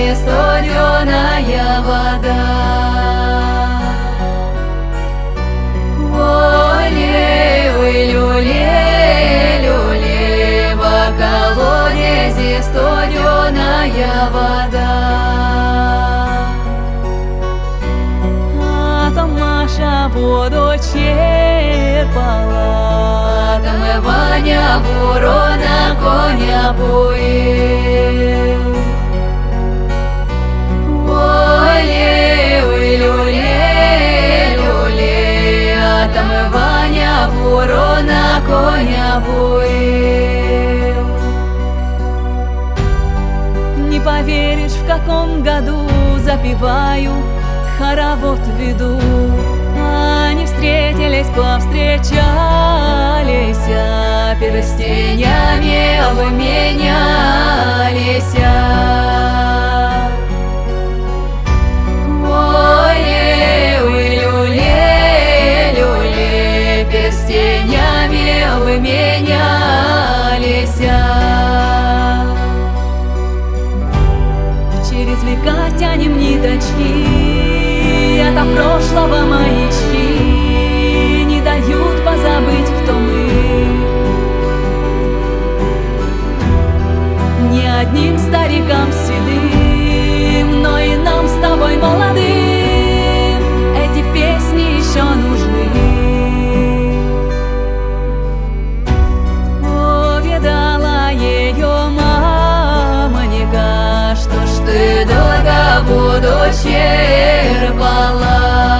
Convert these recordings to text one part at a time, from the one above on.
колодезе студеная вода. Ой-ле, ой, люле, люле, в колодезе студеная вода. А там Маша воду черпала, Там и Ваня ворона коня поил. Ой-ле, ой, люле, люле, а там и Ваня ворона коня поил. не поверишь, в каком году запеваю, хоровод веду. Они встретились, повстречались, а перстенями обменялись. Ой-ле, ой, люле, люле, перстенями обменялись. Через века тянем ниточки, от прошлого маячки не дают позабыть, кто мы. Не одним старикам седым, но и нам с тобой молодым эти песни еще нужны. Увидала ее мамонька, что ж Ты долго воду черпала.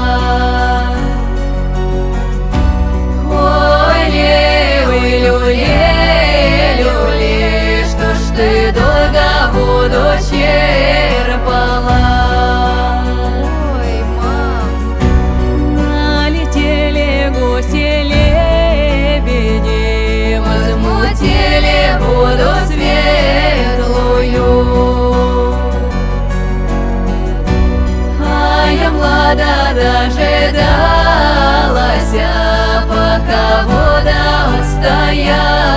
Ой-ле, ой, люле, люле, что ж ты долго воду черпала. Ой, мам. налетели гуси лебеди, Возмутили воду светлую. А я млада дожидалась, пока вода отстоялась.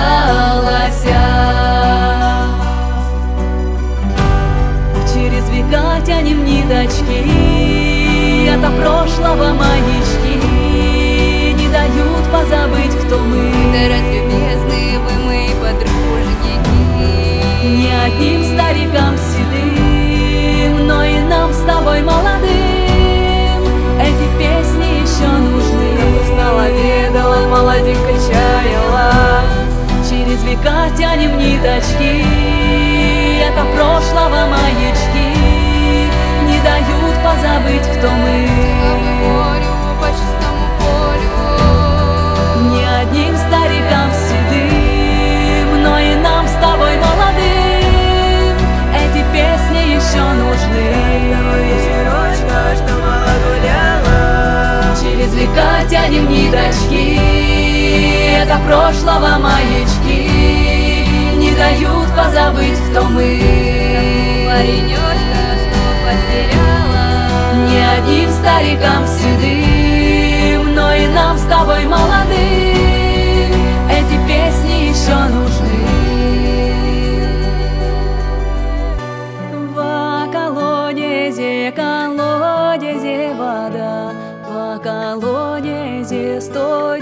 через века тянем ниточки, от прошлого маячки не дают позабыть, кто мы. Да разве бездны вы мои подружники? Не одним старикам седым, но и нам с тобой молодым эти песни еще нужны. Устала, ведала, молоденько чаяла. Через века тянем ниточки, от прошлого маячки не дают позабыть, кто мы. По чистому полю. Не одним старикам седым, но и нам с тобой молодым эти песни еще нужны. Ветерочка, что мало гуляла. Через века тянем ниточки, это прошлого маячки не дают позабыть, кто мы. Паренечка, что потеряла. Не одним старикам седым, но и нам с тобой молодым эти песни еще нужны. В колодезе, колодезе вода, в колодезе стой.